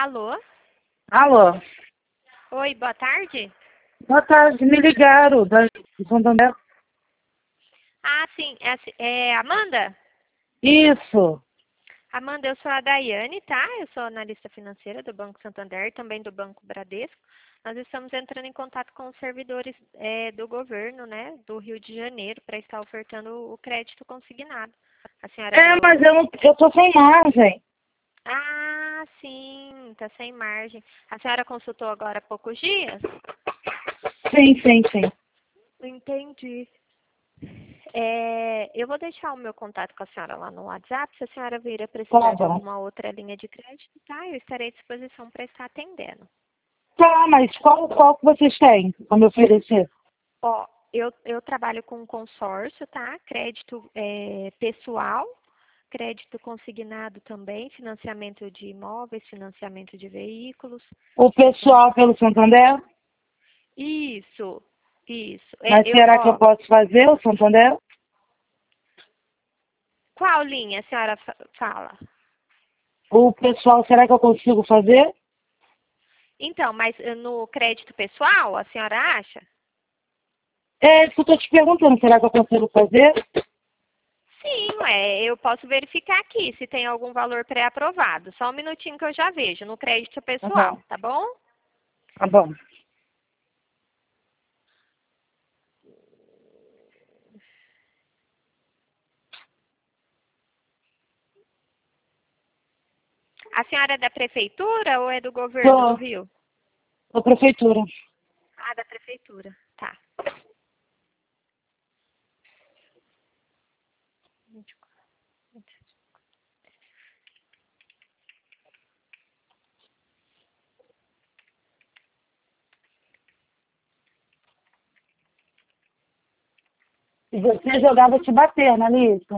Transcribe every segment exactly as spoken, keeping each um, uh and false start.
Alô? Alô? Oi, boa tarde. Boa tarde, me ligaram da de Santander. Ah, sim, é, a se- é Amanda? Isso. Amanda, eu sou a Daiane, tá? Eu sou analista financeira do Banco Santander e também do Banco Bradesco. Nós estamos entrando em contato com os servidores é, do governo, né, do Rio de Janeiro, para estar ofertando o crédito consignado. A senhora É, deu... mas eu, não, eu tô sem margem. Ah, sim, tá sem margem. A senhora consultou agora há poucos dias? Sim, sim, sim. Entendi. É, eu vou deixar o meu contato com a senhora lá no WhatsApp. Se a senhora vir a Tá precisar de bom. alguma outra linha de crédito, tá? Eu estarei à disposição para estar atendendo. Tá, mas qual, qual que vocês têm pra me oferecer? Ó, eu, eu trabalho com consórcio, tá? Crédito é, pessoal, crédito consignado também, financiamento de imóveis, financiamento de veículos. O pessoal pelo Santander? Isso, isso. É, Mas eu, será que eu ó, posso fazer o Santander? qual linha a senhora fa- fala? O pessoal, será que eu consigo fazer? Então, mas eh, no crédito pessoal, a senhora acha? É isso que eu tô te perguntando, será que eu consigo fazer? Sim, é, eu posso verificar aqui se tem algum valor pré-aprovado. Só um minutinho que eu já vejo no crédito Aham, pessoal, tá bom? tá bom. A senhora é da prefeitura ou é do governo do Tô, Rio? da prefeitura. Ah, da prefeitura, tá. E você jogava te bater, não é isso?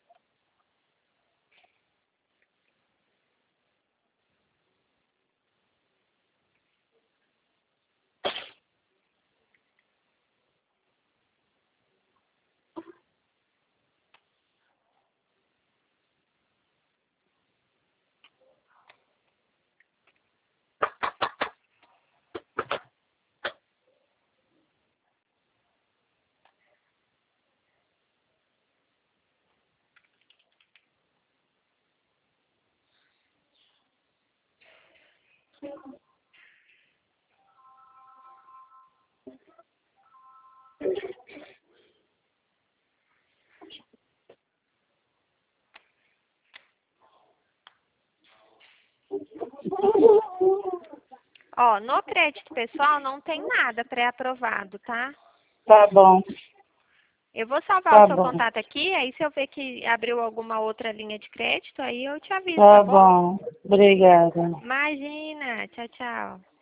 Ó, no crédito pessoal não tem nada pré-aprovado, tá? Tá bom, Eu vou salvar o tá seu bom. contato aqui, aí se eu ver que abriu alguma outra linha de crédito, aí eu te aviso, tá Tá bom? bom. Obrigada. Imagina, tchau, tchau.